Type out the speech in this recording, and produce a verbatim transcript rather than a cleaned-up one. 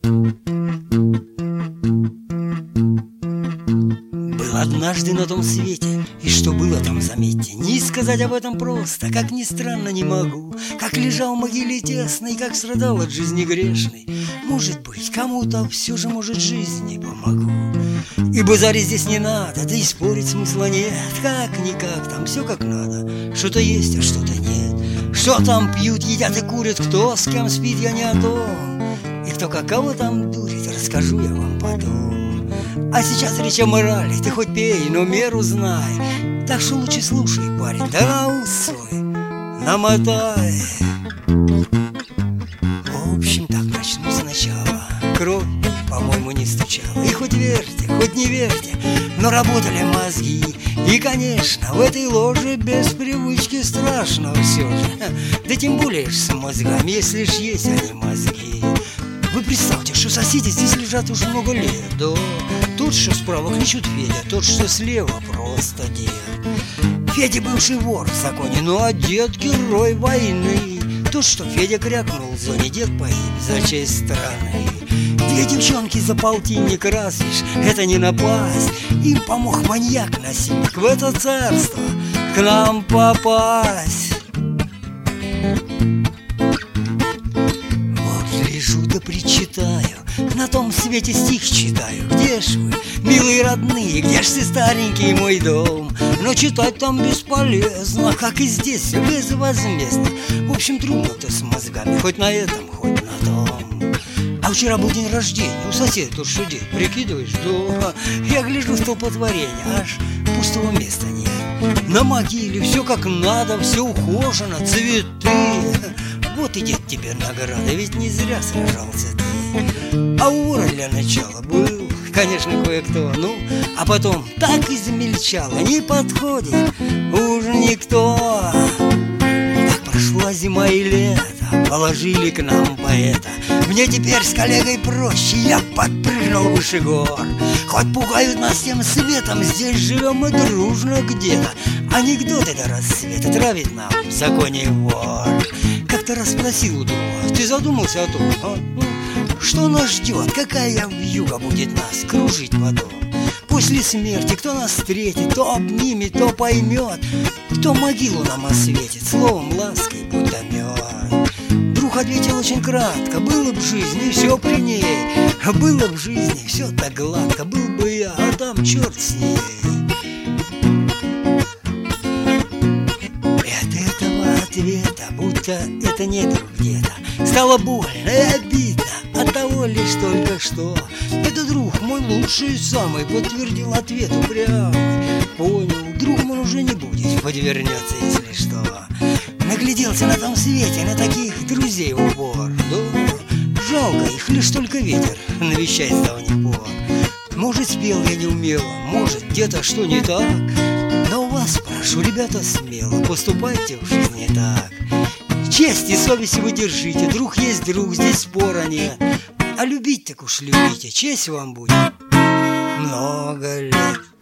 Был однажды на том свете, и что было там, заметьте, не сказать об этом просто, как ни странно, не могу. Как лежал в могиле тесной, как страдал от жизни грешной. Может быть, кому-то все же, может, жизни помогу. И базарить здесь не надо, да и спорить смысла нет. Как-никак, там все как надо. Что-то есть, а что-то нет. Что там пьют, едят и курят, кто с кем спит, я не о том. И кто какого там дурит, расскажу я вам потом. А сейчас речь о морали, ты хоть пей, но меру знай. Так что лучше слушай, парень, да на ус свой намотай. В общем, так начну сначала. Кровь, по-моему, не стучала. И хоть верьте, хоть не верьте, но работали мозги. И, конечно, в этой ложе без привычки страшно все же. Да тем более ж с мозгами, если ж есть они мозги. Вы представьте, что соседи здесь лежат уже много лет, да. Тот, что справа, кричит Федя, тот, что слева, просто дед. Федя бывший вор в законе, ну а дед герой войны. Тот, что Федя крякнул в зоне, дед погиб за честь страны. Две девчонки за полтинник развишь, это не напасть. Им помог маньяк-насильник в это царство к нам попасть. Вот лежу да причитаю, на том свете стих читаю. Где ж вы, милые родные, где ж ты, старенький мой дом? Но читать там бесполезно, как и здесь, все безвозмездно. В общем, трудно-то с мозгами, хоть на этом, хоть на том. А вчера был день рождения, у соседа тут что делать, прикидываешь? Да, я гляжу столпотворение, аж пустого места нет. На могиле все как надо, все ухожено, цветы. Вот и дед тебе награда, ведь не зря сражался ты. А у вора для начала был, конечно, кое-кто, ну, а потом так измельчало, не подходит уж никто. Так прошла зима и лето, положили к нам поэта. Мне теперь с коллегой проще, я подпрыгнул выше гор. Хоть пугают нас тем светом, здесь живем мы дружно где-то. Анекдоты до рассвета травит нам в законе вор. Как-то раз спросил у друга, ты задумался о том, а? Ну, что нас ждет, какая вьюга будет нас кружить потом? После смерти кто нас встретит, то обнимет, то поймет, кто могилу нам осветит, словом лаской будто мед. Друг ответил очень кратко, было б в жизни все при ней, было б в жизни все так гладко, был бы я, а там черт с ней. От этого ответа, будто это не друг где-то, стало больно и обидно от того лишь только что. Это друг мой лучший самый, подтвердил ответ упрямый. Понял, другом он уже не будет, подвернется, если что. Нагляделся на том свете, на таких друзей в упор. Да, жалко их, лишь только ветер навещает с давних пор. Может, спел я неумело, может, где-то что не так. Но у вас прошу, ребята, смело, поступайте в жизни так. Честь и совесть вы держите, друг есть друг, здесь спора нет. А любить так уж любите, честь вам будет много лет.